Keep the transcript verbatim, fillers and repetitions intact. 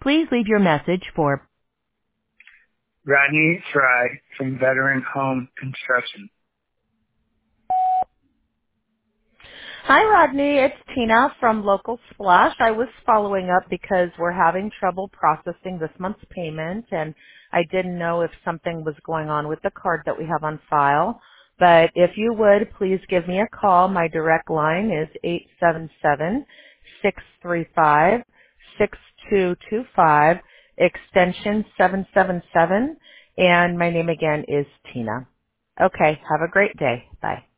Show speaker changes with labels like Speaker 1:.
Speaker 1: Please leave your message for
Speaker 2: Rodney Fry from Veteran Home Construction.
Speaker 1: Hi, Rodney. It's Tina from Local Splash. I was following up because we're having trouble processing this month's payment, and I didn't know if something was going on with the card that we have on file. But if you would, please give me a call. My direct line is eight seven seven, six three five, six two two five, extension seven seven seven, and my name again is Tina. Okay, have a great day. Bye.